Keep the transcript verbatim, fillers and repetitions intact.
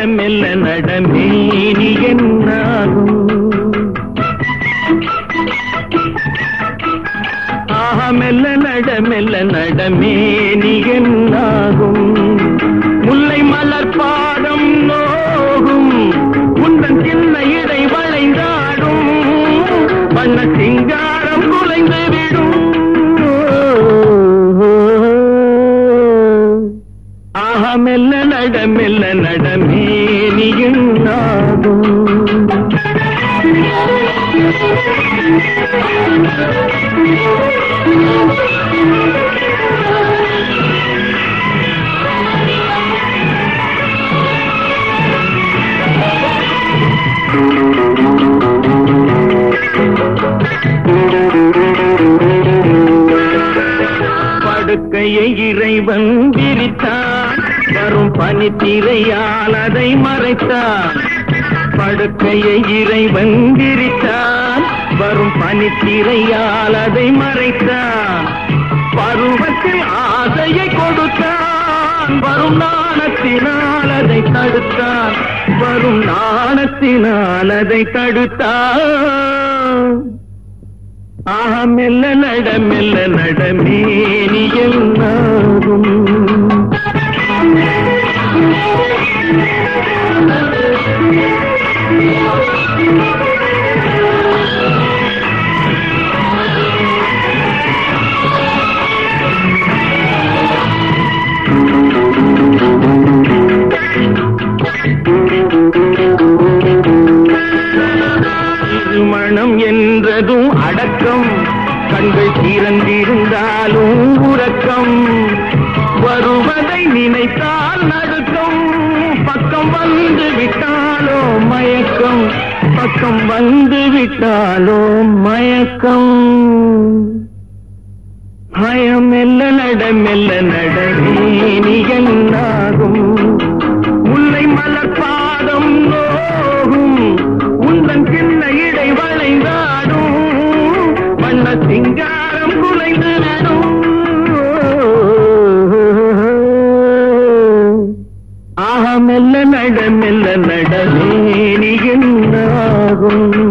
மெல்ல நடமேனி என்னாகும் ஆஹா மெல்ல நட மெல்ல நடமேனி என்னாகும் முல்லை மலர் பாதம் நோகும் உந்தன் சின்ன இடை வளைந்தாடும் வண்ண சிங்காரம் குலைந்து விடும் ஆஹா மெல்ல நட மெல்ல நடமேனி என்னாகும் படுக்கையை இறைவன் விரித்தான் வரும் பனித்திரையால் அதை மறைத்தான் படுக்கையை இறைவன் விரித்தான் வரும் பனித்திரையால் அதை மறைத்தான் பருவத்தில் ஆசையை கொடுத்தான் வரும் நாணத்தினால் அதை தடுத்தான் வரும் நாணத்தினால் அதை தடுத்தான் ஆஹா மெல்ல நட மெல்ல நடமேனி என்னாகும் திருமணம் என்றதும் அடக்கம் கண்கள் திறந்திருந்தாலும் உறக்கம் வருவதை நினைத்தால் நடுக்கம் பக்கம் வந்து விட்டாலோ மயக்கம் பக்கம் வந்து விட்டாலோ மயக்கம் பயம் மெல்ல நட மெல்ல நடமேனி என்னாகும் முல்லை மலர் பாதம் நோகும் உந்தன் சின்ன இடை வளைந்தாடும் வண்ண சிங்காரம் குலைந்து நடும் ஆஹா மெல்ல நட மெல்ல நடமேனி என்னாகும்